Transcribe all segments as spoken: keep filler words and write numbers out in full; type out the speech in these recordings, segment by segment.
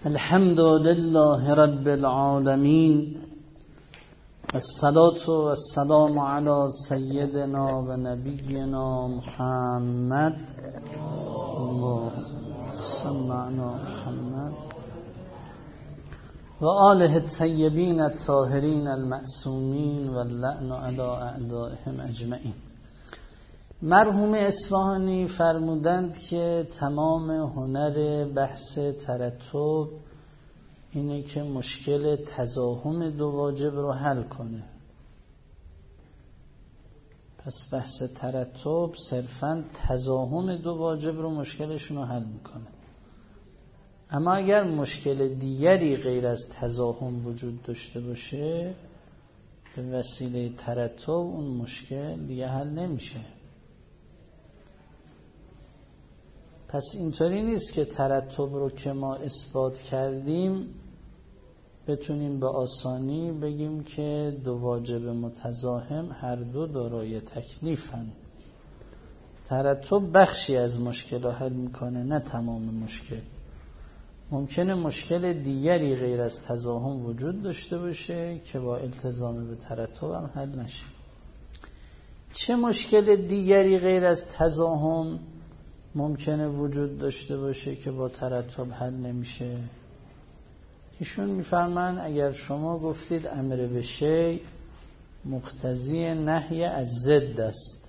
الحمد لله رب العالمين، الصلاة والسلام على سيدنا و نبينا محمد اللهم صل على محمد و آله الطیبین الطاهرین المعصومین و اللعن علی اعدائهم اجمعین. مرحوم اصفهانی فرمودند که تمام هنر بحث ترتب اینه که مشکل تزاحم دو واجب رو حل کنه. پس بحث ترتب صرفاً تزاحم دو واجب رو مشکلشون رو حل میکنه. اما اگر مشکل دیگری غیر از تزاحم وجود داشته باشه، به وسیله ترتب اون مشکل دیگه حل نمیشه. پس اینطوری نیست که ترتب رو که ما اثبات کردیم بتونیم به آسانی بگیم که دو واجب متزاحم هر دو دارای تکلیفن. ترتب بخشی از مشکل رو حل میکنه، نه تمام مشکل. ممکنه مشکل دیگری غیر از تزاحم وجود داشته باشه که با التزام به ترتب هم حل نشه. چه مشکل دیگری غیر از تزاحم ممکنه وجود داشته باشه که با ترتب حل نمیشه؟ ایشون میفرمان اگر شما گفتید امر به شیء مقتضی نهی از ضد است،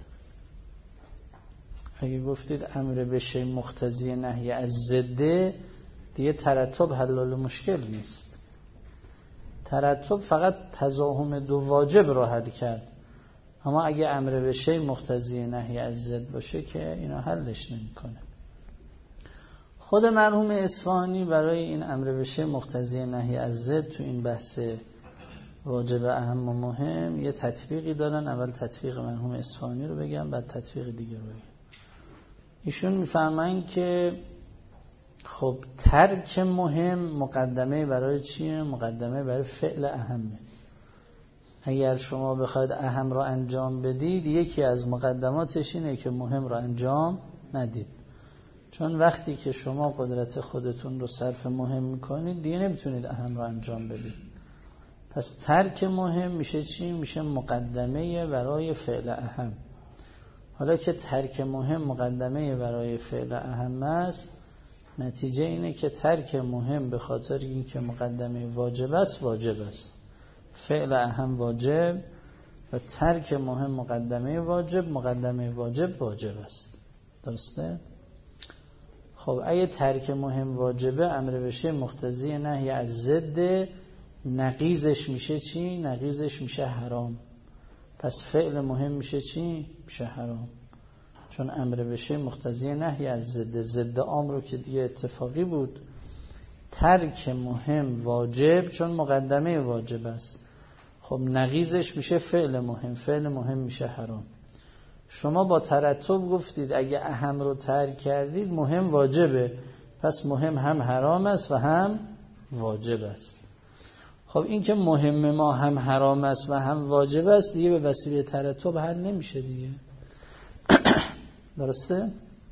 اگه گفتید امر به شیء مقتضی نهی از ضد، دیگه ترتب حل مشکل نیست. ترتب فقط تزاحم دو واجب رو حل کرد، اما اگه امر به شیء مقتضی نهی از ضد باشه که اینا حلش نمیکنه. خود مرحوم اصفهانی برای این امر به شیء مقتضی نهی از ضد تو این بحث واجب اهم و مهم یه تطبیقی دارن. اول تطبیق مرحوم اصفهانی رو بگم، بعد تطبیق دیگه رو بگم. ایشون میفرمایند که خب ترک مهم مقدمه برای چیه؟ مقدمه برای فعل اهمه. اگر شما بخواید اهم را انجام بدید، یکی از مقدماتش اینه که مهم را انجام ندید. چون وقتی که شما قدرت خودتون رو صرف مهم میکنید، دیگه نمیتونید اهم را انجام بدید. پس ترک مهم میشه چی؟ میشه مقدمه برای فعل اهم. حالا که ترک مهم مقدمه برای فعل اهم است، نتیجه اینه که ترک مهم به خاطر اینکه مقدمه واجب است واجب است. فعل اهم واجب و ترک مهم مقدمه واجب، مقدمه واجب واجب است. درسته؟ خب اگه ترک مهم واجبه، امر به شیء مقتضی نهی از ضد، نقیضش میشه چی؟ نقیضش میشه حرام. پس فعل مهم میشه چی؟ میشه حرام. چون امر به شیء مقتضی نهی از ضد، ضد عام رو که دیگه اتفاقی بود. ترک مهم واجب چون مقدمه واجب است. خب نقیضش میشه فعل مهم، فعل مهم میشه حرام. شما با ترتب گفتید اگه اهم رو ترک کردید مهم واجبه، پس مهم هم حرام است و هم واجب است. خب این که مهم ما هم حرام است و هم واجب است، دیگه به وسیله ترتب حل نمیشه دیگه. درسته؟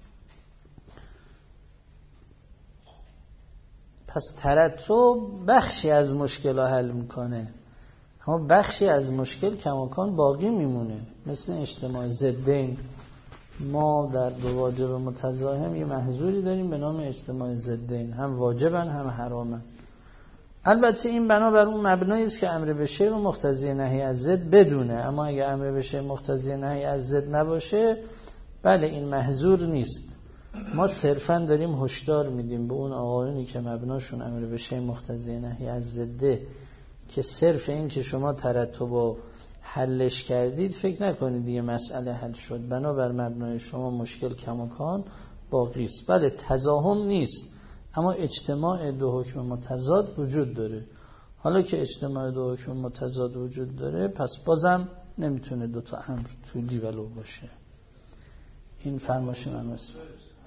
پس ترتب بخشی از مشکل ها حل میکنه، اما بخشی از مشکل کماکان باقی میمونه. مثل اجتماع ضدین، ما در دو واجب متزاحم یه محظوری داریم به نام اجتماع ضدین، هم واجبن هم حرامن. البته این بنابر اون مبنایی است که امر به شیء و مقتضی نهی از ضد بدونه. اما اگه امر به شیء مقتضی نهی از ضد نباشه، بله این محظور نیست. ما صرفاً داریم هشدار میدیم به اون آقایونی که مبناشون امر به شیء مقتضی نهی از ضده، که صرف این که شما ترتب و حلش کردید فکر نکنید دیگه مسئله حل شد. بنابر مبنای شما مشکل کماکان باقی است. بله تزاحم نیست، اما اجتماع دو حکم متضاد وجود داره. حالا که اجتماع دو حکم متضاد وجود داره، پس بازم نمیتونه دو تا امر طولی ولو باشه. این فرمایش من است.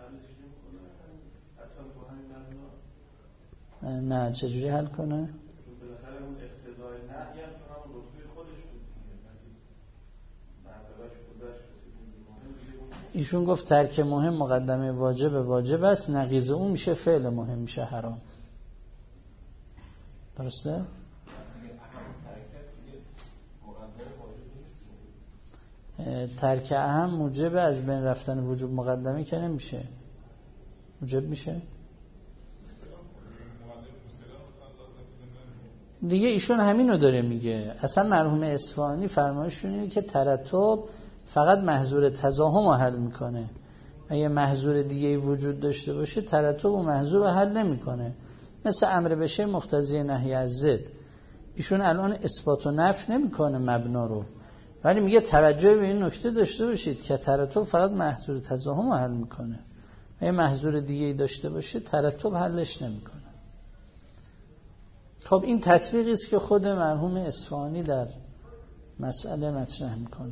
نه چجوری حل کنه؟ ایشون گفت ترک مهم مقدمه واجب واجب است، نقیض اون میشه فعل مهم میشه حرام. درسته؟ ترک اهم موجب از بین رفتن وجوب مقدمه که نمیشه. موجب میشه دیگه. ایشون همینو داره میگه. اصلا مرحوم اصفهانی فرمایششون اینه که ترتب فقط محظور تزاحم رو حل میکنه. اگه محظور دیگه وجود داشته باشه ترتب و محظور رو حل نمیکنه. مثل امر به شیء مقتضی نهی از ضد. ایشون الان اثبات و نفی نمیکنه مبنا رو، ولی میگه توجه به این نکته داشته باشید که ترتب فقط محظور تزاحم رو حل میکنه. اگه محظور دیگه داشته باشه ترتب حلش نمیکنه. خب این تطبیقی است که خود مرحوم اصفهانی در مسئله مطرح میکنه.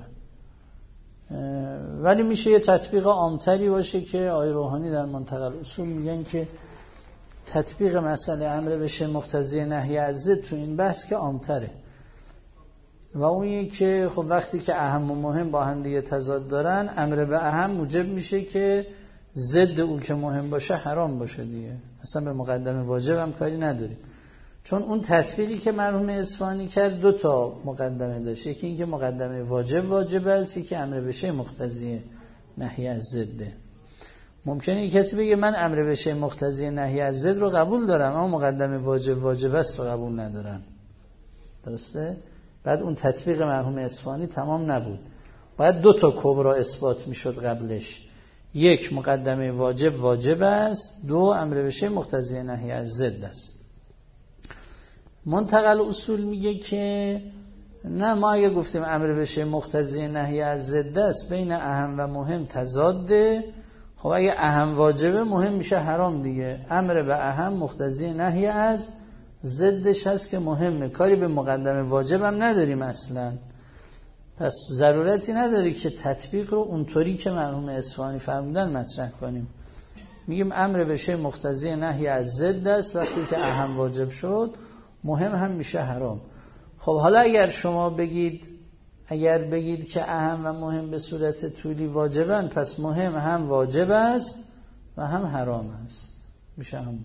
ولی میشه یه تطبیق عامتری باشه که آقای روحانی در منتقل اصول میگن که تطبیق مسئله امر به شیء مقتضی نهی از ضد تو این بحث که عامتره، و اونی که خب وقتی که اهم و مهم با هم دیگه تضاد دارن، امر به اهم موجب میشه که ضد اون که مهم باشه حرام باشه دیگه. اصلا به مقدمه واجب هم کاری نداریم، چون اون تطبیقی که مرحوم اصفهانی کرد دو تا مقدمه داشت. یکی این که مقدمه واجب واجب است، یکی امر به شیء مقتضی نهی از ضد. ممکنه کسی بگه من امر به شیء مقتضی نهی از ضد رو قبول دارم اما مقدمه واجب واجب است رو قبول ندارم. درسته؟ بعد اون تطبیق مرحوم اصفهانی تمام نبود، باید دو تا کبرا اثبات میشد قبلش. یک، مقدمه واجب واجب است، دو، امر به شیء مقتضی نهی از ضد است. منتقل اصول میگه که نه، ما اگه گفتیم امر به شیء مقتضی نهی از ضد است، بین اهم و مهم تضاده. خب اگه اهم واجبه مهم میشه حرام دیگه. امر به اهم مقتضی نهی از ضدش هست که مهمه، کاری به مقدمه واجب هم نداریم اصلا. پس ضرورتی نداری که تطبیق رو اونطوری که مرحوم اصفهانی فرمودن مطرح کنیم. میگیم امر به شیء مقتضی نهی از ضد است، وقتی که اهم واجب شد مهم هم میشه حرام. خب حالا اگر شما بگید اگر بگید که اهم و مهم به صورت طولی واجبن، پس مهم هم واجب است و هم حرام است، میشه هم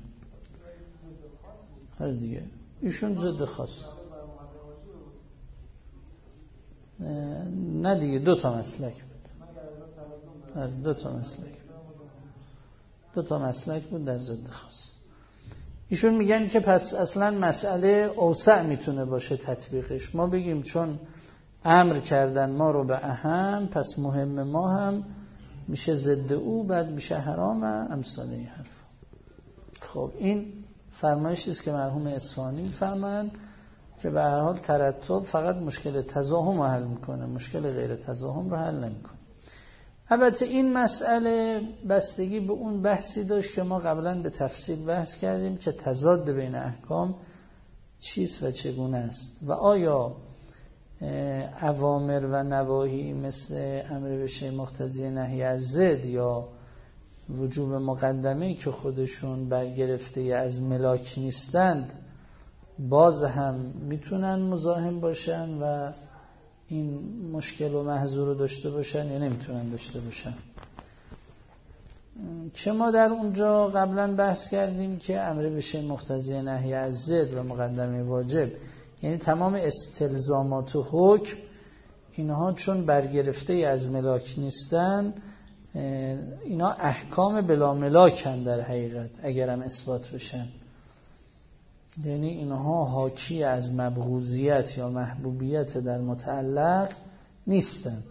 هر دیگه. ایشون ضد خاص نه دیگه، دو تا مسلک بود. دو تا مسلک دو تا مسلک بود در ضد خاص. ایشون میگن که پس اصلا مسئله اوسع میتونه باشه تطبیقش. ما بگیم چون امر کردن ما رو به اهم، پس مهم ما هم میشه ضد او، بعد میشه حرام، امثال این حرف. خب این فرمایشی است که مرحوم اصفهانی میفرمان که به هر حال ترتب فقط مشکل تزاحم رو حل میکنه، مشکل غیر تزاحم رو حل نمیکنه. البته این مسئله بستگی به اون بحثی داشت که ما قبلا به تفصیل بحث کردیم که تضاد بین احکام چیست و چگونه است، و آیا اوامر و نواهی مثل امر به شیء مقتضی نهی از ضد یا وجوب مقدمه که خودشون برگرفته از ملاک نیستند باز هم میتونن مزاحم باشن و این مشکل و محظور رو داشته باشن یا نمیتونن داشته باشن. که ما در اونجا قبلا بحث کردیم که امر به شیء مقتضی نهی از ضد و مقدمه واجب، یعنی تمام استلزامات و حکم اینها چون برگرفته از ملاک نیستن، اینا احکام بلا ملاکن در حقیقت اگرم اثبات بشن. یعنی اینها حاکی از مبغوضیت یا محبوبیت در متعلق نیستند.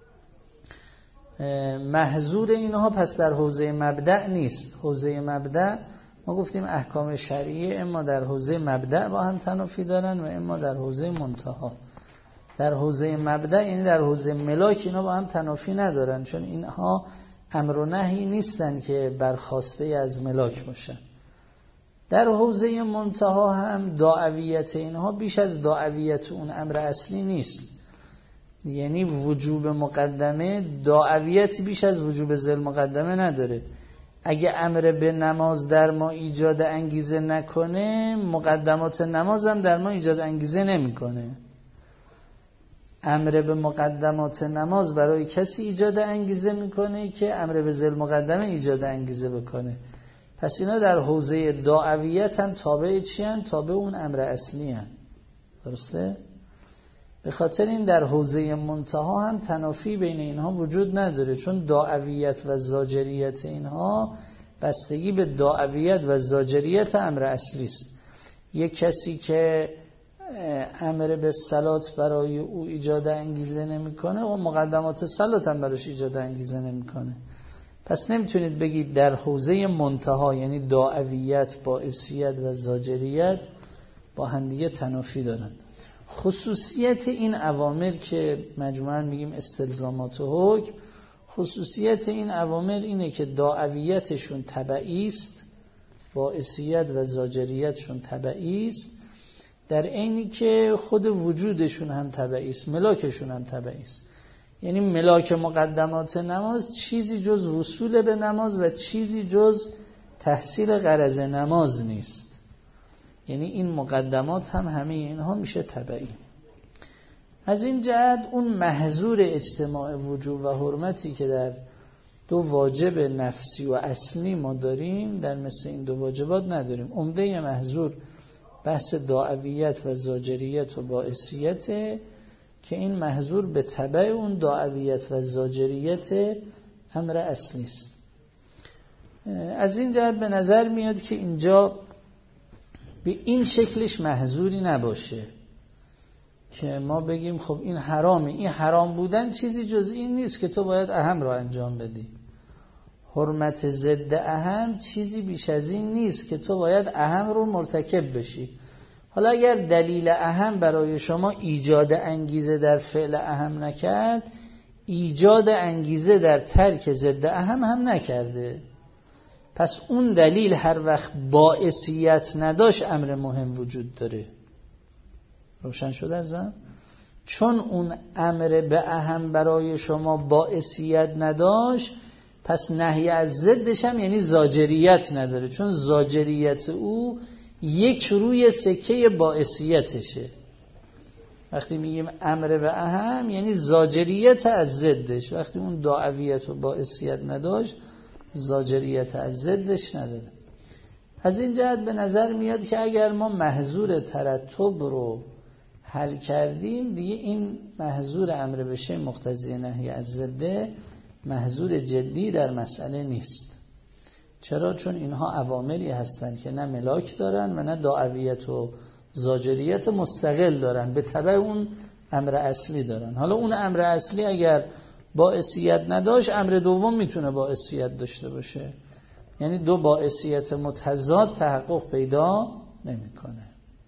محظور اینها پس در حوزه مبدأ نیست. حوزه مبدأ ما گفتیم احکام شرعیه اما در حوزه مبدأ با هم تنافی دارن و اما در حوزه منتها. در حوزه مبدأ یعنی در حوزه ملاک اینا با هم تنافی ندارن، چون اینها امر و نهی نیستن که برخواسته از ملاک باشن. در حوزه منتها هم دعویت اینها بیش از دعویت اون امر اصلی نیست. یعنی وجوب مقدمه دعویت بیش از وجوب ذل مقدمه نداره. اگه امر به نماز در ما ایجاد انگیزه نکنه، مقدمات نماز هم در ما ایجاد انگیزه نمیکنه. امر به مقدمات نماز برای کسی ایجاد انگیزه میکنه که امر به ذل مقدمه ایجاد انگیزه بکنه. پس اینا در حوزه دعویت هم تابع چی هن؟ تابع اون امر اصلی هن. درسته؟ به خاطر این در حوزه منتها هم تنافی بین اینها وجود نداره، چون دعویت و زاجریت اینها بستگی به دعویت و زاجریت امر اصلی است. یک کسی که امر به صلات برای او ایجاد انگیزه نمیکنه و مقدمات صلات هم براش ایجاد انگیزه نمیکنه. پس نمیتونید بگید در حوزه منتها یعنی دعویت، باعثیت و زاجریت با همدیگه تنافی دارن. خصوصیت این اوامر که مجموعاً میگیم استلزامات و حکم، خصوصیت این اوامر اینه که دعویتشون تبعی است، باعثیت و زاجریتشون تبعی است، در عینی که خود وجودشون هم تبعی است، ملاکشون هم تبعی است. یعنی ملاک مقدمات نماز چیزی جز وصول به نماز و چیزی جز تحصیل غرض نماز نیست. یعنی این مقدمات هم همه اینها میشه تبعی. از این جهت اون محظور اجتماع وجوب و حرمتی که در دو واجب نفسی و اصلی ما داریم، در مثل این دو واجبات نداریم. عمده محظور بحث دعویت و زاجریت و باعثیت که این محظور به تبع اون دعویت و زاجریت امر اصلی است. از این جهت به نظر میاد که اینجا به این شکلش محظوری نباشه که ما بگیم خب این حرامه. این حرام بودن چیزی جز این نیست که تو باید اهم را انجام بدی. حرمت ضد اهم چیزی بیش از این نیست که تو باید اهم رو مرتکب بشی. حالا اگر دلیل اهم برای شما ایجاد انگیزه در فعل اهم نکرد، ایجاد انگیزه در ترک ضد اهم هم نکرده. پس اون دلیل هر وقت باعثیت نداشت امر مهم وجود داره. روشن شده ازم؟ چون اون امر به اهم برای شما باعثیت نداشت، پس نهی از ضدش هم یعنی زاجریت نداره، چون زاجریت او یک روی سکه باعثیتشه. وقتی میگیم امر به اهم یعنی زاجریت از ضدش، وقتی اون دعویت و باعثیت نداشت زاجریت از ضدش نداره. از این جهت به نظر میاد که اگر ما محظور ترتب رو حل کردیم، دیگه این محظور امر به شیء مقتضی نهی از ضد محظور جدی در مسئله نیست. چرا؟ چون اینها اوامری هستند که نه ملاک دارن و نه دعویت و زاجریت مستقل دارن، به تبع اون امر اصلی دارن. حالا اون امر اصلی اگر باعثیت نداشت، امر دوم میتونه باعثیت داشته باشه. یعنی دو باعثیت متضاد تحقق پیدا نمیکنه.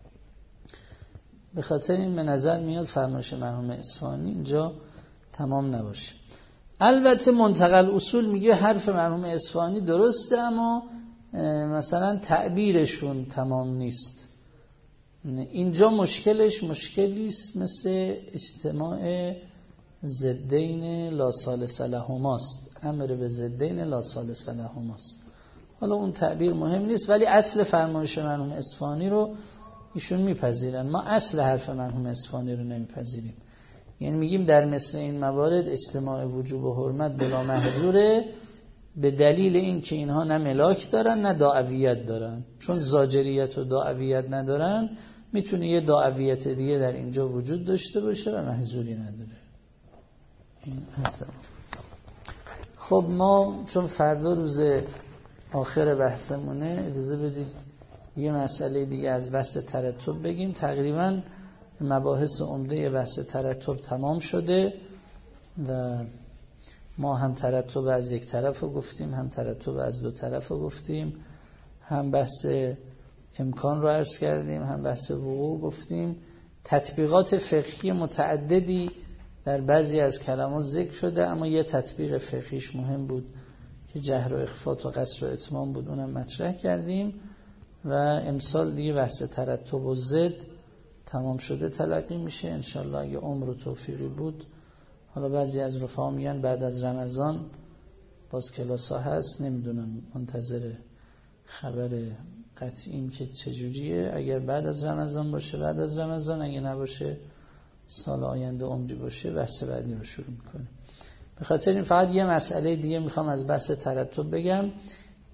به خاطر این به نظر میاد فرمایش مرحوم اصفهانی اینجا تمام نباشه. البته منتقل اصول میگه حرف مرحوم اصفهانی درسته، اما مثلا تعبیرشون تمام نیست. اینجا مشکلش مشکلی است مثل اجتماع ضدین لا ثالث لهماست، امر به ضدین لا ثالث لهماست. حالا اون تعبیر مهم نیست، ولی اصل فرمایش مرحوم اصفهانی رو ایشون میپذیرن. ما اصل حرف مرحوم اصفهانی رو نمیپذیریم. یعنی میگیم در مثل این موارد اجتماع وجوب و حرمت بلا محظوره، به دلیل این که اینها نه ملاک دارن نه دعویت دارن. چون زاجریت و دعویت ندارن، میتونه یه دعویت دیگه در اینجا وجود داشته باشه و محظوری نداره. این اصلا. خب ما چون فردا روز آخر بحثمونه، اجازه بدید یه مسئله دیگه از بحث ترتب بگیم. تقریبا مباحث عمده بحث ترتب تمام شده و ما هم ترتب از یک طرف رو گفتیم، هم ترتب از دو طرف رو گفتیم، هم بحث امکان رو عرض کردیم، هم بحث وقوع گفتیم. تطبیقات فقهی متعددی در بعضی از کلمات ذکر شده، اما یه تطبیق فقهیش مهم بود که جهر و اخفات و قصر و اتمام بود، اونم مطرح کردیم. و امسال دیگه بحث ترتب و ضد تمام شده تلقی میشه انشالله اگه عمر و توفیقی بود. حالا بعضی از رفقا میگن بعد از رمضان باز کلاس ها هست، نمیدونم، منتظر خبر قطعیم که چجوریه. اگر بعد از رمضان باشه بعد از رمضان، اگه نباشه سال آینده عمری باشه بحث بعدی رو شروع میکنیم. به خاطر این فقط یه مسئله دیگه میخوام از بحث ترتب بگم.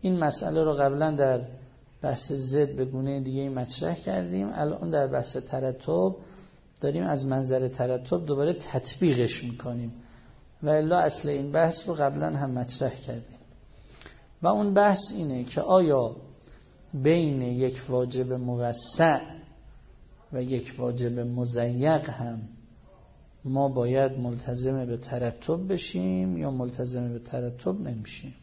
این مسئله رو قبلا در بحث زد به گونه دیگه مطرح کردیم. الان در بحث ترتب داریم از منظر ترتب دوباره تطبیقش میکنیم و الا اصل این بحث رو قبلا هم مطرح کردیم و اون بحث اینه که آیا بین یک واجب موسع و یک واجب مضیق هم ما باید ملتزم به ترتب بشیم یا ملتزم به ترتب نمیشیم؟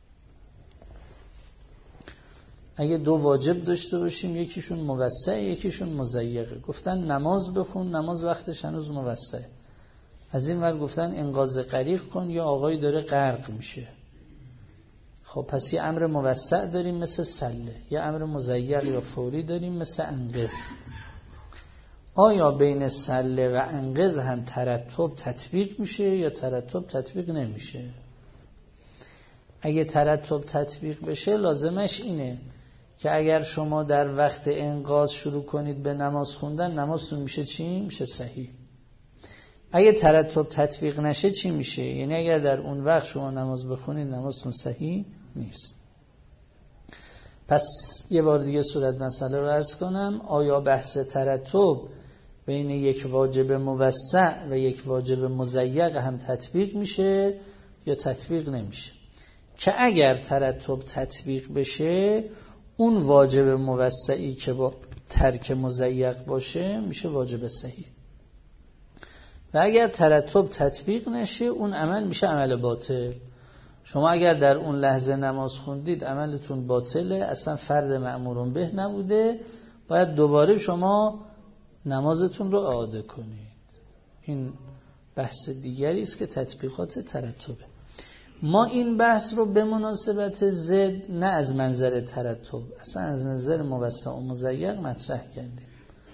اگه دو واجب داشته باشیم، یکیشون موسع یکیشون مضیقه، گفتن نماز بخون، نماز وقتش هنوز موسع، از این ور گفتن انقاذ غریق کن یا آقایی داره غرق میشه. خب پس یه امر موسع داریم مثل سله، یه امر مضیق یا فوری داریم مثل انقذ. آیا بین سله و انقذ هم ترتب تطبیق میشه یا ترتب تطبیق نمیشه؟ اگه ترتب تطبیق بشه لازمش اینه که اگر شما در وقت انقاذ شروع کنید به نماز خوندن، نمازتون میشه چی؟ میشه صحیح. اگه ترتب تطبیق نشه چی میشه؟ یعنی اگر در اون وقت شما نماز بخونید نمازتون صحیح نیست. پس یه بار دیگه صورت مسئله رو عرض کنم. آیا بحث ترتب بین یک واجب موسع و یک واجب مضیق هم تطبیق میشه یا تطبیق نمیشه؟ که اگر ترتب تطبیق بشه، اون واجب موسعی که با ترک مضیق باشه میشه واجب صحیح، و اگر ترتب تطبیق نشه اون عمل میشه عمل باطل. شما اگر در اون لحظه نماز خوندید عملتون باطله، اصلا فرد مأمورون به نبوده، باید دوباره شما نمازتون رو اعاده کنید. این بحث دیگری است که تطبیقات ترتبه. ما این بحث رو به مناسبت زد نه از منظر ترتب، اصلا از نظر موسع و مضیق مطرح کردیم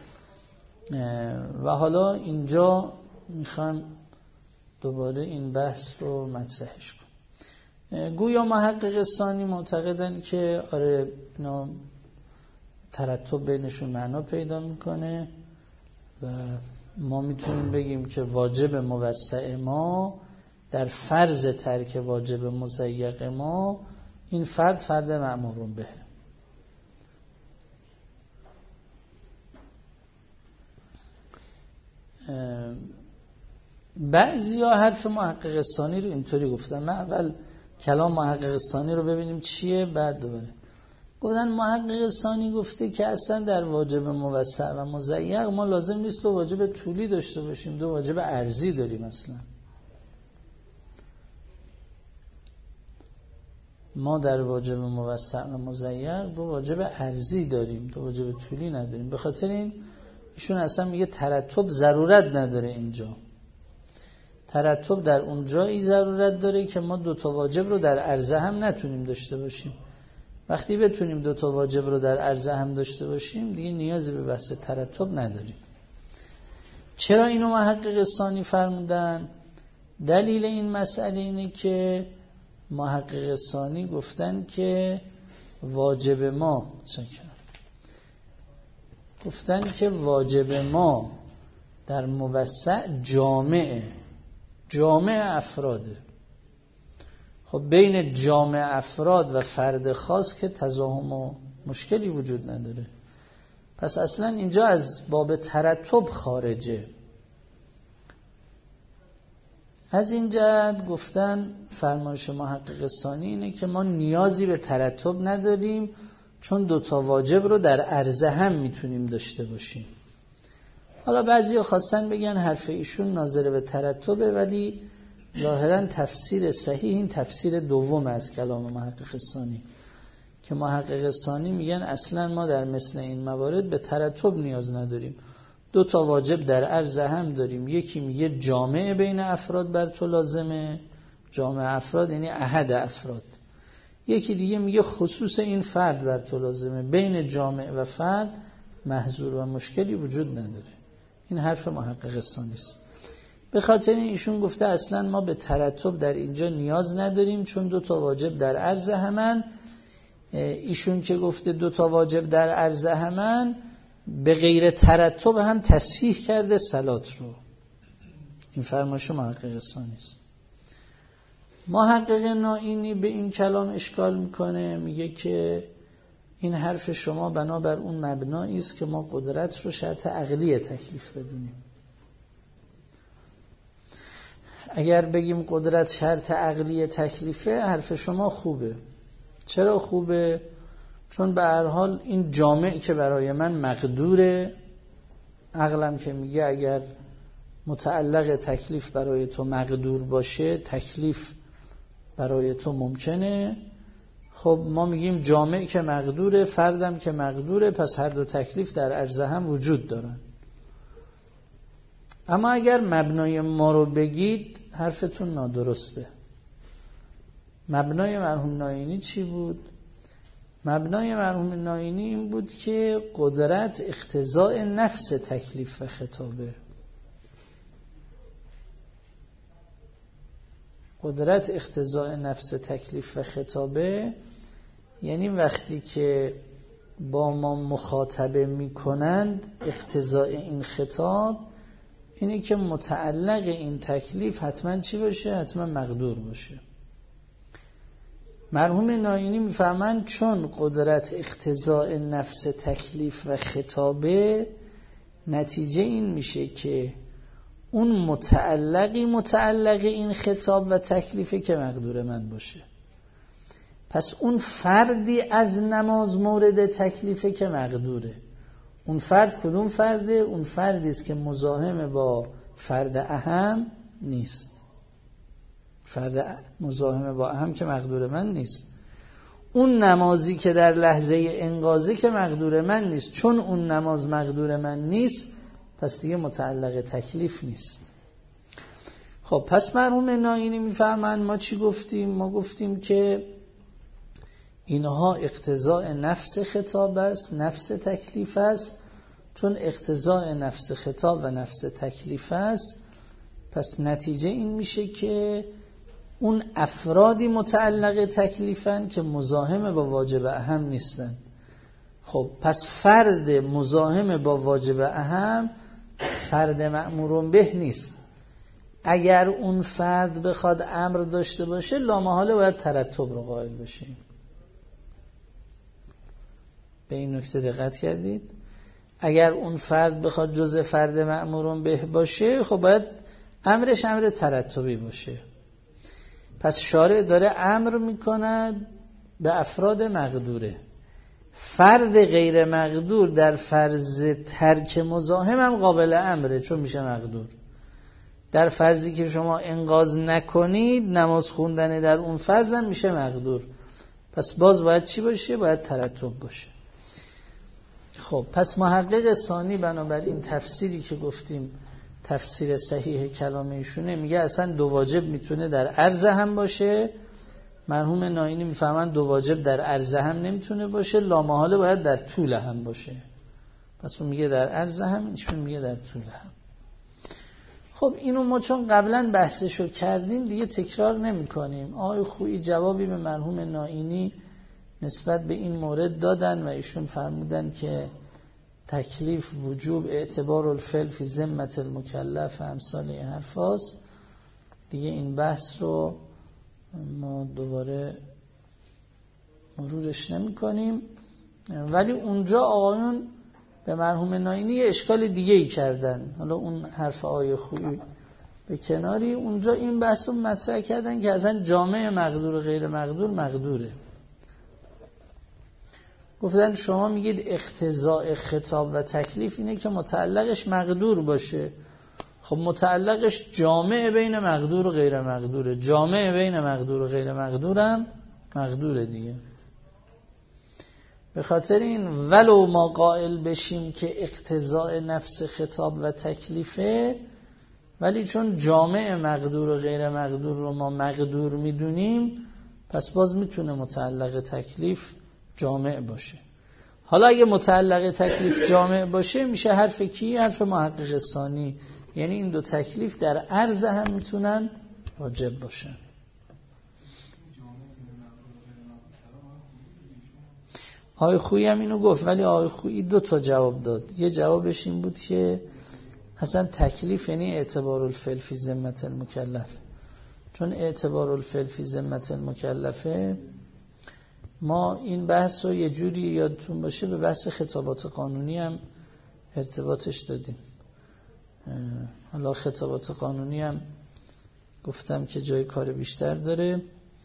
و حالا اینجا میخوام دوباره این بحث رو مطرحش کنم. گویا محقق ثانی معتقدن که آره اینا ترتب بینشون معنا پیدا میکنه و ما میتونیم بگیم که واجب موسع ما در فرض ترک واجب مضیق ما، این فرد فرد مأمورون به. بعضی ها حرف محقق ثانی رو اینطوری گفتن. من اول کلام محقق ثانی رو ببینیم چیه، بعد دوباره گفتن محقق ثانی گفته که اصلا در واجب موسع و مضیق ما لازم نیست دو واجب طولی داشته باشیم، دو واجب عرضی داریم. اصلا ما در واجب موسع و مضیق دو واجب عرضی داریم، دو واجب طولی نداریم. به خاطر این ایشون اصلا میگه ترتب ضرورت نداره. اینجا ترتب در اون جایی ضرورت داره که ما دو تا واجب رو در عرضه هم نتونیم داشته باشیم. وقتی بتونیم دو تا واجب رو در عرضه هم داشته باشیم دیگه نیازی به بحث ترتب نداریم. چرا اینو محقق ثانی فرمودن؟ دلیل این مسئله اینه که محقق ثانی گفتن که واجب ما چکن. گفتن که واجب ما در موسع جامعه جامعه افراده. خب بین جامعه افراد و فرد خاص که تزاحم و مشکلی وجود نداره، پس اصلا اینجا از باب ترتب خارجه. از این جهت گفتن فرمایش محقق ثانی اینه که ما نیازی به ترتب نداریم، چون دوتا واجب رو در عرضه هم میتونیم داشته باشیم. حالا بعضی خواستن بگن حرف ایشون ناظر به ترتبه، ولی ظاهرا تفسیر صحیح این تفسیر دوم از کلام محقق ثانی، که محقق ثانی میگن اصلا ما در مثل این موارد به ترتب نیاز نداریم، دو تا واجب در عرضه هم داریم. یکی میگه جامعه بین افراد بر تو لازمه، جامعه افراد یعنی احد افراد. یکی دیگه میگه خصوص این فرد بر تو لازمه، بین جامعه و فرد محظور و مشکلی وجود نداره. این حرف محقق ثانی است. به خاطر ایشون گفته اصلا ما به ترتب در اینجا نیاز نداریم، چون دو تا واجب در عرضه همن. ایشون که گفته دو تا واجب در عرضه همن، به غیر ترتب هم تصحیح کرده صلات رو. این فرمایش محقق ثانی است. محقق نائینی به این کلام اشکال میکنه، میگه که این حرف شما بنابر اون مبنایی است که ما قدرت رو شرط عقلی تکلیف بدونیم. اگر بگیم قدرت شرط عقلی تکلیفه، حرف شما خوبه. چرا خوبه؟ چون به هر حال این جامع که برای من مقدوره، عقلم که میگه اگر متعلق تکلیف برای تو مقدور باشه تکلیف برای تو ممکنه. خب ما میگیم جامع که مقدوره، فردم که مقدوره، پس هر دو تکلیف در عرض هم وجود دارن. اما اگر مبنای ما رو بگید حرفتون نادرسته. مبنای مرحوم نائینی چی بود؟ مبنای مرحوم نائینی این بود که قدرت اقتضاء نفس تکلیف و خطابه. قدرت اقتضاء نفس تکلیف و خطابه یعنی وقتی که با ما مخاطبه میکنند اقتضاء این خطاب اینه که متعلق این تکلیف حتما چی باشه؟ حتما مقدور باشه. مرحوم نائینی میفهمند چون قدرت اقتضاء نفس تکلیف و خطابه، نتیجه این میشه که اون متعلقی متعلق این خطاب و تکلیفه که مقدور من باشه. پس اون فردی از نماز مورد تکلیفه که مقدوره. اون فرد کدوم فرده؟ اون فردی است که مزاحم با فرد اهم نیست. فرد مزاحم با اهم که مقدور من نیست. اون نمازی که در لحظه انقاذی که مقدور من نیست. چون اون نماز مقدور من نیست پس دیگه متعلق تکلیف نیست. خب پس مرحوم نائینی میفهمن ما چی گفتیم؟ ما گفتیم که اینها اقتضاء نفس خطاب است، نفس تکلیف است. چون اقتضاء نفس خطاب و نفس تکلیف است پس نتیجه این میشه که اون افرادی متعلق تکلیفن که مزاحم با واجب اهم نیستن. خب پس فرد مزاحم با واجب اهم فرد مأمور به نیست. اگر اون فرد بخواد امر داشته باشه لامحاله باید ترتب رو قائل بشیم. به این نکته دقت کردید؟ اگر اون فرد بخواد جزء فرد مأمور به باشه خب باید امرش امر ترتبی باشه. پس شارع داره امر میکند به افراد مقدوره. فرد غیر مقدور در فرض ترک مزاحم هم قابل امره چون میشه مقدور. در فرضی که شما انقاذ نکنید نماز خوندن در اون فرض هم میشه مقدور. پس باز باید چی باشه؟ باید ترتب باشه. خب پس محقق ثانی بنابراین تفسیری که گفتیم تفسیر صحیح کلام ایشونه، میگه اصلا دو واجب میتونه در عرضه هم باشه. مرحوم نائینی میفهمن دو واجب در عرضه هم نمیتونه باشه، لامحاله باید در طول هم باشه. پس اون میگه در عرضه هم، ایشون میگه در طول هم. خب اینو ما چون قبلا بحثشو کردیم دیگه تکرار نمی کنیم. آقای خویی جوابی به مرحوم نائینی نسبت به این مورد دادن و ایشون فرمودن که تکلیف وجوب اعتبار الفعل فی ذمة المکلف امثال این حرفاست. دیگه این بحث رو ما دوباره مرورش نمی کنیم. ولی اونجا آقایون به مرحوم نائینی اشکال دیگه ای کردن. حالا اون حرف آقای خویی به کناری، اونجا این بحث رو مطرح کردن که اصلا جامع مقدور و غیر مقدور مقدوره. گفتن شما میگید اقتضاء خطاب و تکلیف اینه که متعلقش مقدور باشه. خب متعلقش جامع بین مقدور و غیر مقدوره. جامع بین مقدور و غیر مقدورم مقدوره دیگه. به خاطر این ولو ما قائل بشیم که اقتضاء نفس خطاب و تکلیفه، ولی چون جامع مقدور و غیر مقدور رو ما مقدور میدونیم پس باز میتونه متعلق تکلیف جامع باشه. حالا اگه متعلق تکلیف جامع باشه میشه حرف کی؟ حرف محقق ثانی. یعنی این دو تکلیف در عرض هم میتونن واجب باشن. آقای خویی هم اینو گفت، ولی آقای خویی دو تا جواب داد. یه جوابش این بود که اصلا تکلیف یعنی اعتبار الفعل فی ذمة المکلف، چون اعتبار الفعل فی ذمت المکلفه، ما این بحث رو یه جوری یادتون باشه به بحث خطابات قانونی هم ارتباطش دادیم. حالا خطابات قانونی هم گفتم که جای کار بیشتر داره،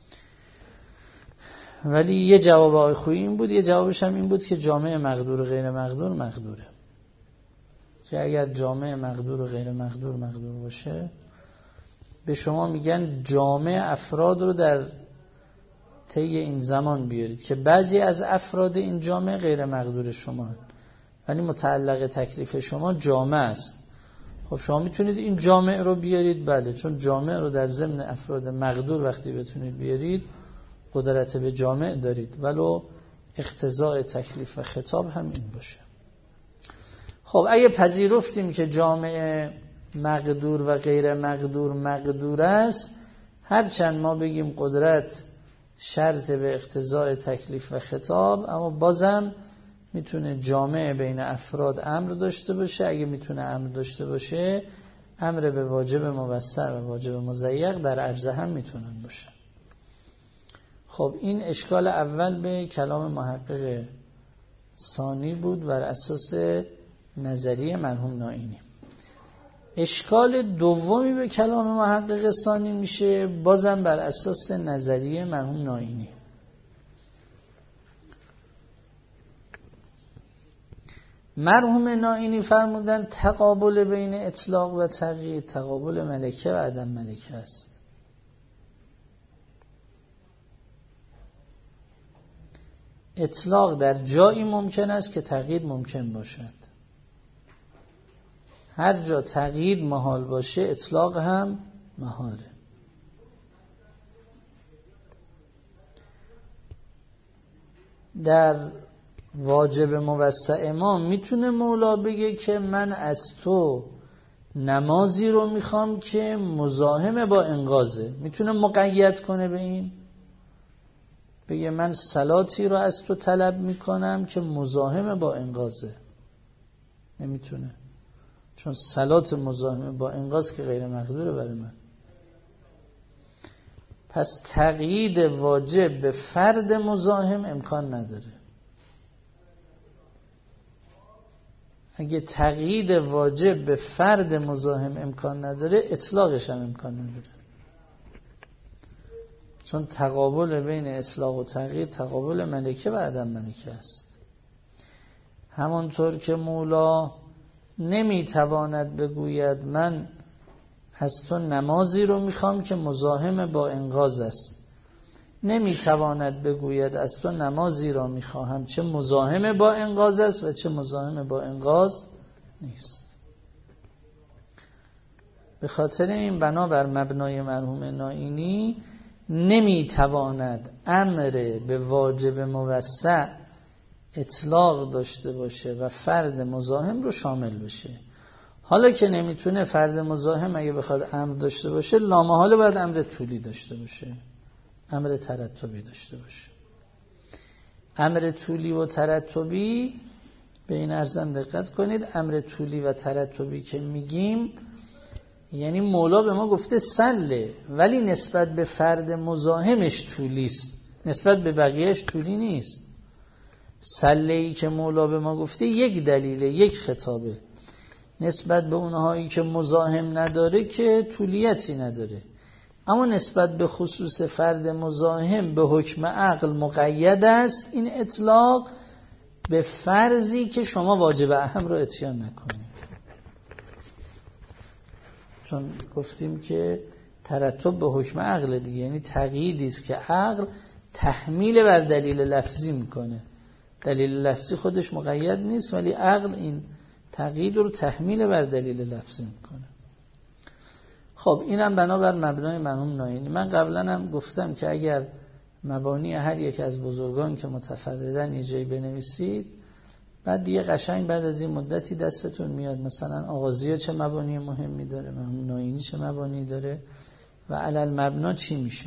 ولی یه جواب آقای خویی این بود، یه جوابش هم این بود که جامعه مقدور و غیر مقدور مقدوره، که اگر جامعه مقدور و غیر مقدور مقدور باشه، به شما میگن جامعه افراد رو در طی این زمان بیارید که بعضی از افراد این جامعه غیر مقدور شما هست، ولی متعلق تکلیف شما جامعه است. خب شما میتونید این جامعه رو بیارید، بله، چون جامعه رو در ضمن افراد مقدور وقتی بتونید بیارید قدرت به جامعه دارید، ولو اقتضاء تکلیف و خطاب هم این باشه. خب اگه پذیرفتیم که جامعه مقدور و غیر مقدور مقدور است، هرچند ما بگیم قدرت شرط به اقتضاء تکلیف و خطاب، اما بازم میتونه جامعه بین افراد امر داشته باشه. اگه میتونه امر داشته باشه، امر به واجب موسع و واجب مضیق در عرضه هم میتونن باشه. خب این اشکال اول به کلام محقق ثانی بود بر اساس نظریه مرحوم نائینی. اشکال دومی به کلام محقق ثانی میشه بازم بر اساس نظریه مرحوم نائینی. مرحوم نائینی فرمودن تقابل بین اطلاق و تقیید تقابل ملکه و عدم ملکه است. اطلاق در جایی ممکن است که تقیید ممکن باشد. هر جا تقیید محال باشه اطلاق هم محاله. در واجب موسع ما میتونه مولا بگه که من از تو نمازی رو میخوام که مزاحم با انقاذه، میتونه مقید کنه به این، بگه من صلاتی رو از تو طلب میکنم که مزاحم با انقاذه. نمیتونه، چون صلات مزاحم با انقاذ که غیر مقدوره برای من. پس تقیید واجب به فرد مزاحم امکان نداره. اگه تقیید واجب به فرد مزاحم امکان نداره، اطلاقش هم امکان نداره، چون تقابل بین اطلاق و تقیید تقابل ملکه و عدم ملکه است. همانطور که مولا نمیتواند بگوید من از تو نمازی رو میخوام که مزاحم با انقاذ است، نمیتواند بگوید از تو نمازی را میخواهم چه مزاحم با انقاذ است و چه مزاحم با انقاذ نیست. به خاطر این بنابر مبنای مرحوم نائینی نمیتواند امر به واجب موسع اطلاق داشته باشه و فرد مزاحم رو شامل بشه. حالا که نمیتونه فرد مزاحم اگه بخواد امر داشته باشه، لامحاله باید امر طولی داشته باشه، امر ترتبی داشته باشه. امر طولی و ترتبی به این ارزم دقت کنید. امر طولی و ترتبی که میگیم یعنی مولا به ما گفته سله، ولی نسبت به فرد مزاحمش طولی است، نسبت به بقیهش طولی نیست. سله‌ای که مولا به ما گفته یک دلیله، یک خطابه، نسبت به اونهایی که مزاحم نداره که طولیتی نداره. اما نسبت به خصوص فرد مزاحم به حکم عقل مقید است این اطلاق، به فرضی که شما واجب اهم رو اتیان نکنید. چون گفتیم که ترتب به حکم عقل دیگه، یعنی تقییدی است که عقل تحمیل بر دلیل لفظی میکنه. دلیل لفظی خودش مقید نیست، ولی عقل این تقیید رو تحمیل بر دلیل لفظی میکنه. خب اینم بنابر مبنای مرحوم نائینی. من قبلا هم گفتم که اگر مبانی هر یک از بزرگان که متفردن یه جایی بنویسید، بعد دیگه قشنگ بعد از این مدتی دستتون میاد مثلا آغازیه چه مبانی مهمی داره، مرحوم نائینی چه مبانی داره و علل مبنا چی میشه.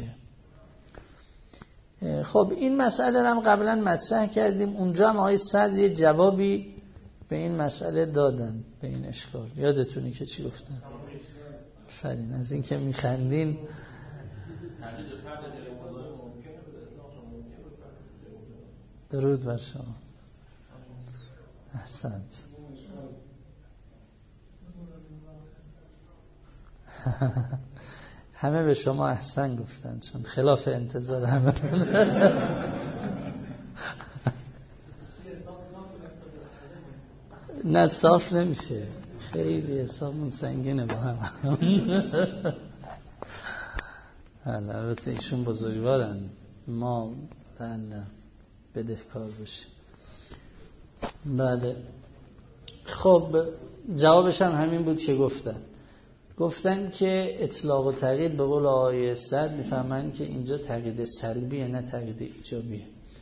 خب این مسئله هم قبلا مطرح کردیم. اونجا هم آقای صدر یه جوابی به این مسئله دادن، به این اشکال. یادتونی که چی گفتن؟ فرین از این که میخندین درود بر شما. احسنت. همه به شما احسن گفتن چون خلاف انتظار همه. نه صاف نمیشه، خیلی حسابمون سنگینه با هم. البته ایشون بزرگوارن، ما بله بدهکار باشیم. بله خب جوابش هم همین بود که گفتن گفتن که اطلاق و تقیید به قول آقای سعد میفهمن که اینجا تقیید سلبیه نه تقیید ایجابیه.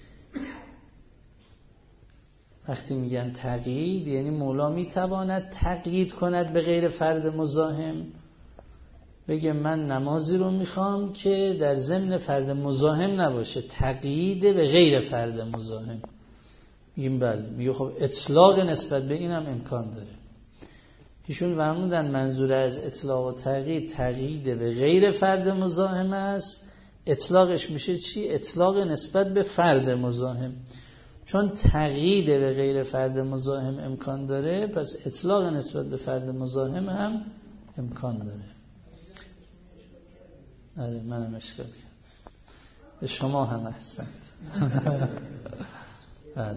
وقتی میگن تقیید یعنی مولا میتواند تقیید کند به غیر فرد مزاحم، بگه من نمازی رو میخوام که در ضمن فرد مزاحم نباشه، تقیید به غیر فرد مزاحم. میگیم بله، میگه خب اطلاق نسبت به اینم امکان داره. ایشون فرمودن منظور از اطلاق و تقیید تقیید به غیر فرد مزاحم است. اطلاقش میشه چی؟ اطلاق نسبت به فرد مزاحم. چون تقیید به غیر فرد مزاحم امکان داره، پس اطلاق نسبت به فرد مزاحم هم امکان داره. آره منم اشکال کردم، به شما هم احسنت. بله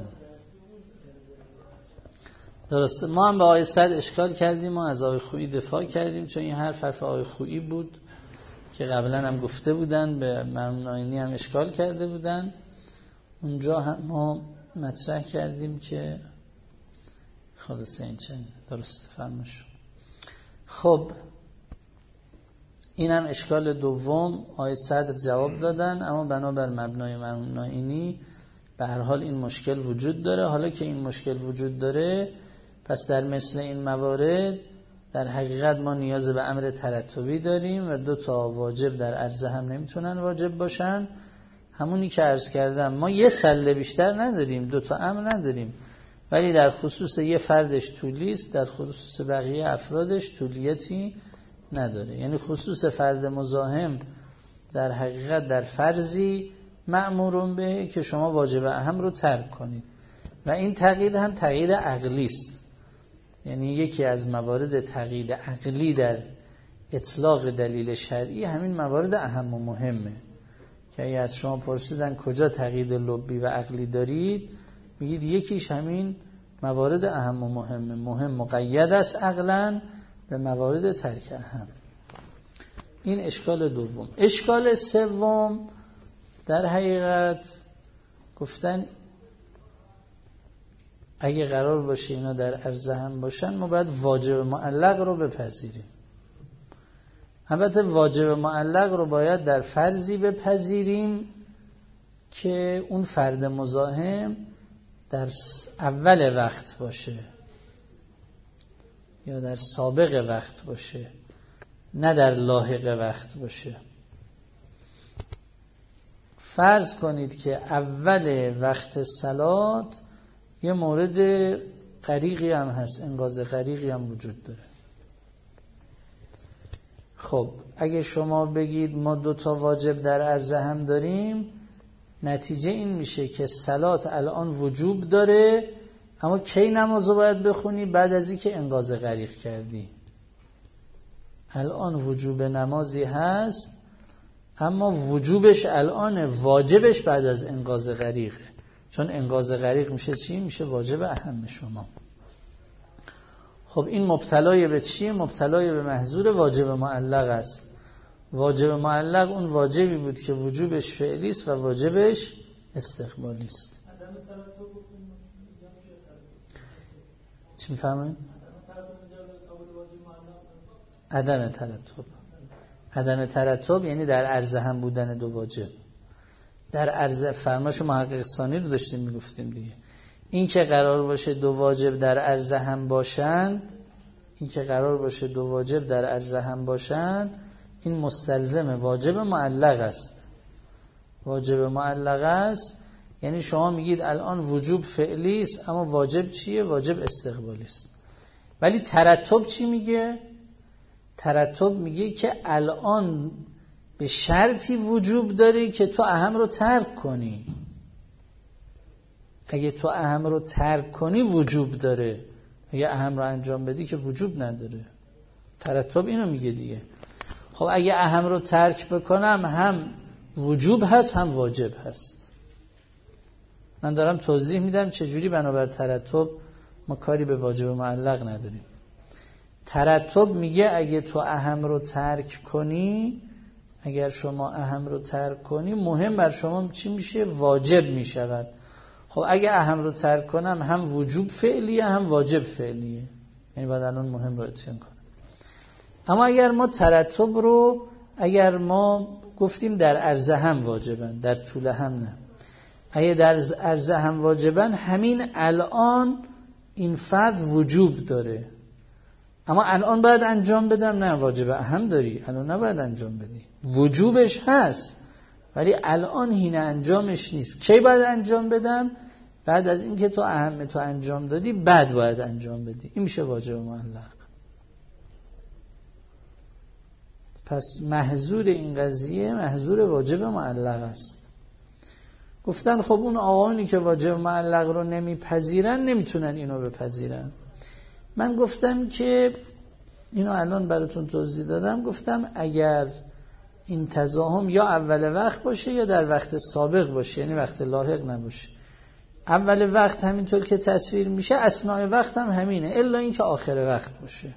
درسته، ما هم به آقای سعد اشکال کردیم، ما از آقای خویی دفاع کردیم چون این حرف حرف آقای خویی بود که قبلا هم گفته بودن، به مرحوم ناینی هم اشکال کرده بودن. اونجا هم ما مطرح کردیم که خلاصه این چنین درسته فرمایش. خب این هم اشکال دوم آقای صدر جواب دادن، اما بنابر مبنای مرحوم ناینی به هر حال این مشکل وجود داره. حالا که این مشکل وجود داره، پس در مثل این موارد در حقیقت ما نیاز به امر ترتبی داریم و دو تا واجب در عرضه هم نمیتونن واجب باشن. همونی که عرض کردم، ما یه سله بیشتر نداریم، دو تا امر نداریم، ولی در خصوص یه فردش طولی است، در خصوص بقیه افرادش طولیتی نداره. یعنی خصوص فرد مزاحم در حقیقت در فرضی مأمورون به که شما واجب اهم رو ترک کنید و این تقیید هم تقیید عقلی است. یعنی یکی از موارد تقیید عقلی در اطلاق دلیل شرعی همین موارد اهم و مهمه که اگه از شما پرسیدن کجا تقیید لبی و عقلی دارید، میگید یکیش همین موارد اهم و مهمه، مهم مقید است عقلاً به موارد ترک اهم. این اشکال دوم. اشکال سوم در حقیقت گفتن اگه قرار باشه اینا در عرضه هم باشن، ما باید واجب معلق رو بپذیریم. البته واجب معلق رو باید در فرضی بپذیریم که اون فرد مزاحم در اول وقت باشه یا در سابق وقت باشه، نه در لاحق وقت باشه. فرض کنید که اول وقت صلات یه مورد غریقی هم هست، انقاذ غریقی هم وجود داره. خب اگه شما بگید ما دو تا واجب در عرضه هم داریم، نتیجه این میشه که صلات الان وجوب داره، اما کی نمازو باید بخونی؟ بعد از این که انقاذ غریق کردی. الان وجوب نمازی هست، اما وجوبش الان، واجبش بعد از انقاذ غریقه، چون انقاذ غریق میشه چی؟ میشه واجب اهم شما. خب این مبتلای به چیه؟ مبتلای به محظور واجب معلق است. واجب معلق اون واجبی بود که وجوبش فعلی است و واجبش استقبالی است. چی میفهمین؟ عدم ترتب. عدم ترتب یعنی در عرضه هم بودن دو واجب. در عرضه فرمایش محقق ثانی رو داشتیم میگفتیم دیگه. این که قرار باشه دو واجب در عرضه هم باشند، این که قرار باشه دو واجب در عرضه هم باشند، این مستلزم واجب معلق است. واجب معلق است یعنی شما میگید الان وجوب فعلی است، اما واجب چیه؟ واجب استقبالی است. ولی ترتب چی میگه؟ ترتب میگه که الان به شرطی وجوب داره که تو اهم رو ترک کنی. اگه تو اهم رو ترک کنی وجوب داره، اگه اهم رو انجام بدی که وجوب نداره. ترتب اینو میگه دیگه. خب اگه اهم رو ترک بکنم هم وجوب هست هم واجب هست. من دارم توضیح میدم چجوری بنابر ترتب ما کاری به واجب معلق نداریم. ترتب میگه اگه تو اهم رو ترک کنی، اگر شما اهم رو ترک کنی، مهم بر شما چی میشه؟ واجب میشود. خب اگه اهم رو ترک کنم هم وجوب فعلیه هم واجب فعلیه، یعنی باید الان مهم رو اتیان کنم. اما اگر ما ترتب رو اگر ما گفتیم در عرضه هم واجبن، در طول هم نه، اگه در عرضه هم واجبن، همین الان این فرد وجوب داره، اما الان باید انجام بدم؟ نه، واجب اهم داری، الان نباید انجام بدی. وجوبش هست ولی الان هینه انجامش نیست. کی باید انجام بدم؟ بعد از اینکه تو اهم تو انجام دادی بعد باید انجام بدی. این میشه واجب معلق. پس محظور این قضیه محظور واجب معلق است. گفتن خب اون آقایونی که واجب معلق رو نمیپذیرن نمیتونن اینو بپذیرن. من گفتم که اینو الان براتون توضیح دادم، گفتم اگر این تزاحم یا اول وقت باشه یا در وقت سابق باشه، یعنی وقت لاحق نباشه. اول وقت همینطور که تصویر میشه، اثناء وقت هم همینه، الا اینکه آخر وقت باشه.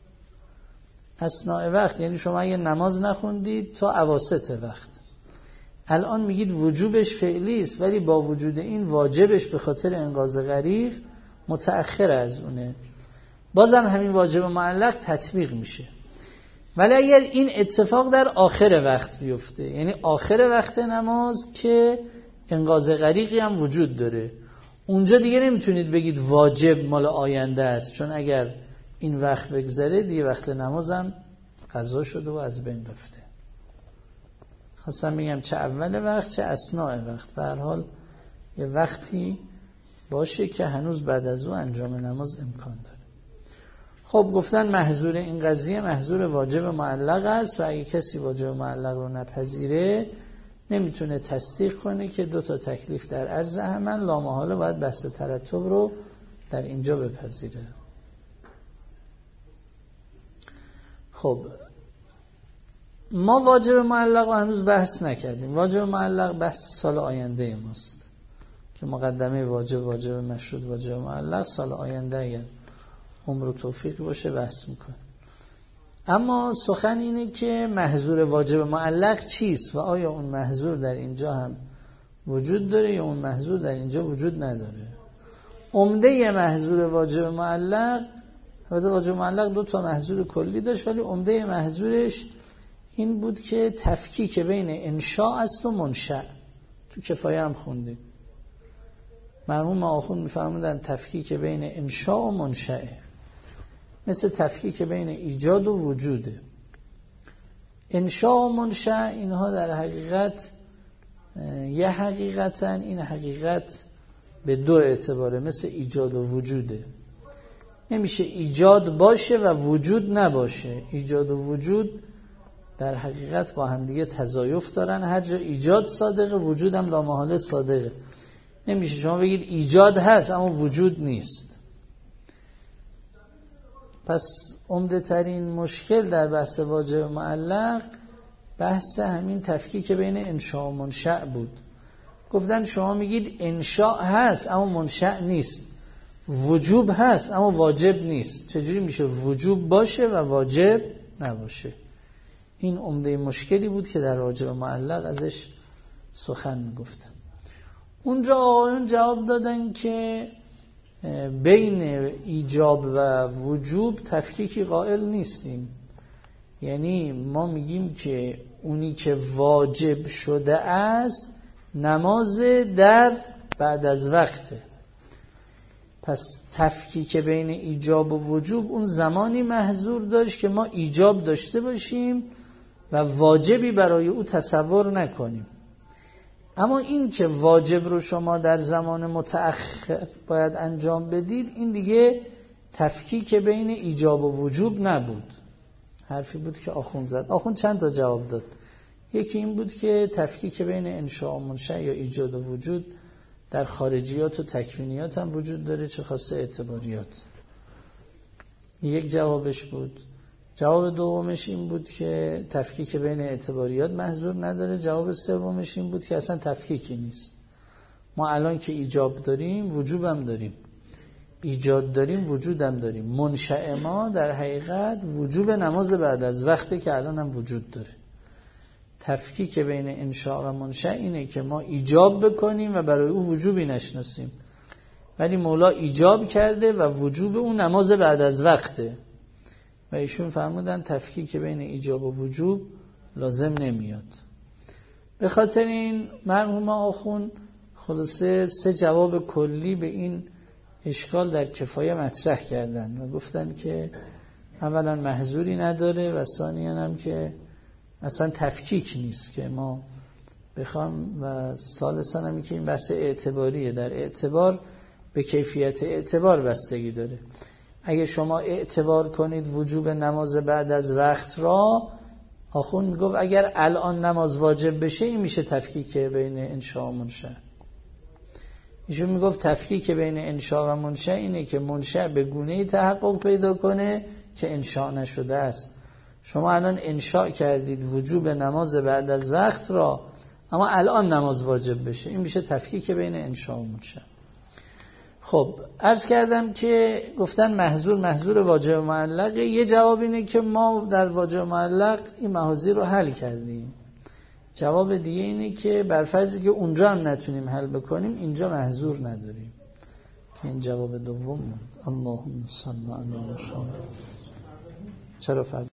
اثناء وقت یعنی شما اگه نماز نخوندید تا اواسط وقت، الان میگید وجوبش فعلی است ولی با وجود این واجبش به خاطر انقاذ غریق متأخر از اونه، بازم همین واجب معلق تطبیق میشه. ولی اگر این اتفاق در آخر وقت بیفته، یعنی آخر وقت نماز که انقاذ غریقی هم وجود داره، اونجا دیگه نمیتونید بگید واجب مال آینده است، چون اگر این وقت بگذره دیگه وقت نمازم قضا شده و از بین رفته. خواستم بگم چه اول وقت چه اثناء وقت، به هر حال یه وقتی باشه که هنوز بعد از اون انجام نماز امکان داره. خب گفتن محظور این قضیه محظور واجب معلق است و اگه کسی واجب معلق رو نپذیره نمیتونه تصدیق کنه که دو تا تکلیف در عرض همن، لامحاله باید بحث ترتب رو در اینجا بپذیره. خب ما واجب معلق رو هنوز بحث نکردیم. واجب معلق بحث سال آینده ماست که مقدمه واجب واجب مشروط واجب معلق سال آینده اگر عمر و توفیق باشه بحث میکنه. اما سخن اینه که محظور واجب معلق چیست و آیا اون محظور در اینجا هم وجود داره یا اون محظور در اینجا وجود نداره. عمده محظور واجب معلق، واجب معلق دو تا محظور کلی داشت ولی عمده محظورش این بود که تفکیک بین انشاء است و منشأ. تو کفایه هم خوندیم مرحوم آخوند میفرمودن تفکیک بین انشاء و منشأه، مثل تفکیک بین ایجاد و وجوده. انشاء و منشأ اینها در حقیقت یه حقیقتن، این حقیقت به دو اعتباره، مثل ایجاد و وجوده. نمیشه ایجاد باشه و وجود نباشه. ایجاد و وجود در حقیقت با هم دیگه تضایف دارن، هر جا ایجاد صادقه وجود هم لامحاله صادقه. نمیشه شما بگید ایجاد هست اما وجود نیست. پس عمده ترین مشکل در بحث واجب معلق بحث همین تفکیک بین انشاء و منشأ بود. گفتن شما میگید انشاء هست اما منشأ نیست، وجوب هست اما واجب نیست. چجوری میشه وجوب باشه و واجب نباشه؟ این عمده مشکلی بود که در واجب معلق ازش سخن میگفتن. اونجا آقایون جواب دادن که بین ایجاب و وجوب تفکیکی قائل نیستیم. یعنی ما میگیم که اونی که واجب شده است نماز در بعد از وقته. پس تفکیک بین ایجاب و وجوب اون زمانی محظور داشت که ما ایجاب داشته باشیم و واجبی برای او تصور نکنیم. اما این که واجب رو شما در زمان متأخر باید انجام بدید، این دیگه تفکیک بین ایجاب و وجوب نبود. حرفی بود که آخوند زد. آخوند چند تا جواب داد. یکی این بود که تفکیک بین انشاء و منشأ یا ایجاد و وجود در خارجیات و تکوینیات هم وجود داره، چه خاصه اعتباریات. یک جوابش بود. جواب دومش این بود که تفکیک بین اعتباریات محظور نداره. جواب سومش این بود که اصلا تفکیکی نیست. ما الان که ایجاب داریم وجوب هم داریم، ایجاد داریم وجود هم داریم. منشأ ما در حقیقت وجوب نماز بعد از وقتی که الان هم وجود داره. تفکیک بین انشاء و منشأ اینه که ما ایجاب بکنیم و برای او وجوبی نشناسیم، ولی مولا ایجاب کرده و وجوب اون نماز بعد از وقته و ایشون فرمودن تفکیک بین ایجاب و وجوب لازم نمیاد. به خاطر این مرحوم آخوند خلاصه سه جواب کلی به این اشکال در کفایه مطرح کردن و گفتن که اولا محظوری نداره و ثانیاً هم که اصلا تفکیک نیست که ما بخوام، و ثالثاً هم که این بحث اعتباریه. در اعتبار به کیفیت اعتبار بستگی داره. اگه شما اعتبار کنید وجوب نماز بعد از وقت را، آخوند میگفت اگر الان نماز واجب بشه این میشه تفکیک بین انشاء و منشأ. ایشون میگفت تفکیک بین انشاء و منشأ اینه که منشأ به گونه‌ای تحقق پیدا کنه که انشاء نشده است. شما الان انشاء کردید وجوب نماز بعد از وقت را، اما الان نماز واجب بشه، این میشه تفکیک بین انشاء و منشأ. خب عرض کردم که گفتن محظور محظور واجب معلق. یه جواب اینه که ما در واجب معلق این محاذیر رو حل کردیم. جواب دیگه اینه که بر فرضی که اونجا هم نتونیم حل بکنیم اینجا محظور نداریم، که این جواب دوم بود. اللهم صل علی محمد. چرا فرق